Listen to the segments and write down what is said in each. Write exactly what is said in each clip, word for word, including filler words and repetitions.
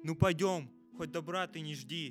Ну пойдем, хоть добра ты не жди.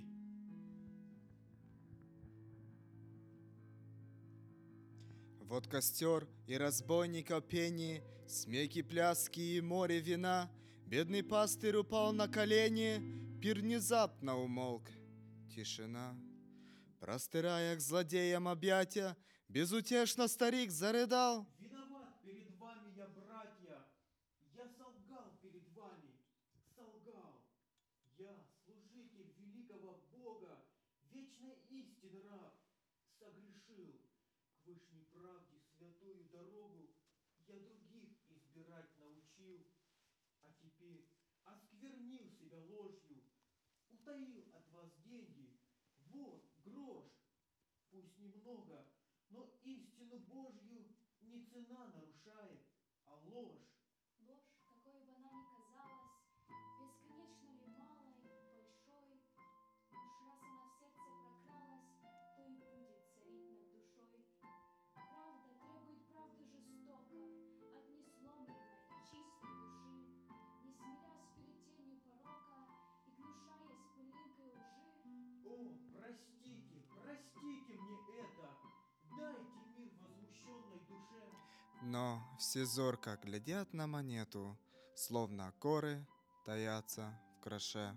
Вот костер и разбойников пение, смеки, пляски и море вина. Бедный пастырь упал на колени, пир внезапно умолк. Тишина. Простирая к злодеям объятия, безутешно старик зарыдал. Виноват перед вами я, братья, я солгал перед вами, солгал. Я, служитель великого Бога, вечной истины раб, согрешил. К вышней правде святую дорогу я других избирать научил. А теперь осквернил себя ложью, утаил от вас деньги. Вот грош, пусть немного, но истину Божью не цена нарушает, а ложь. Ложь, какой бы она ни казалась, бесконечно ли малой, большой, уж раз она в сердце прокралась, то и будет царить над душой. Правда требует правды жестоко, от несломленной, чистой души, не смирясь перед тенью порока и гнушаясь пылинкой лжи. О, простите, простите мне это, дайте мир возмущенной душе. Но все зорко глядят на монету, словно коры таятся в краше.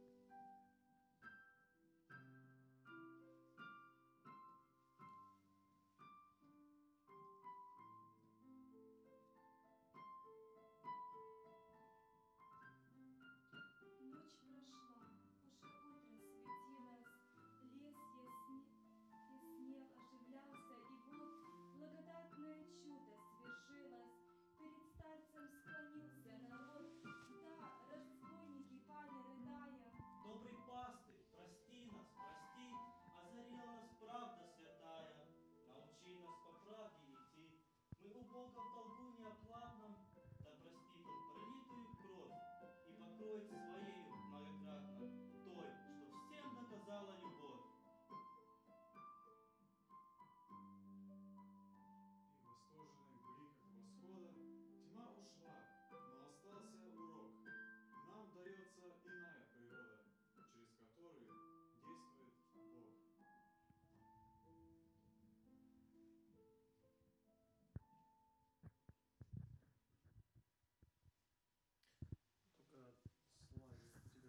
Ночь прошла, уже утро светилось, лес ясне... яснел, оживлялся, и вот благодатное чудо свершилось. Перед старцем склонился народ, да, разбойники пали, рыдая. Добрый пастырь, прости нас, прости, озарила нас правда святая. Научи нас по правде идти, мы у Бога в долгу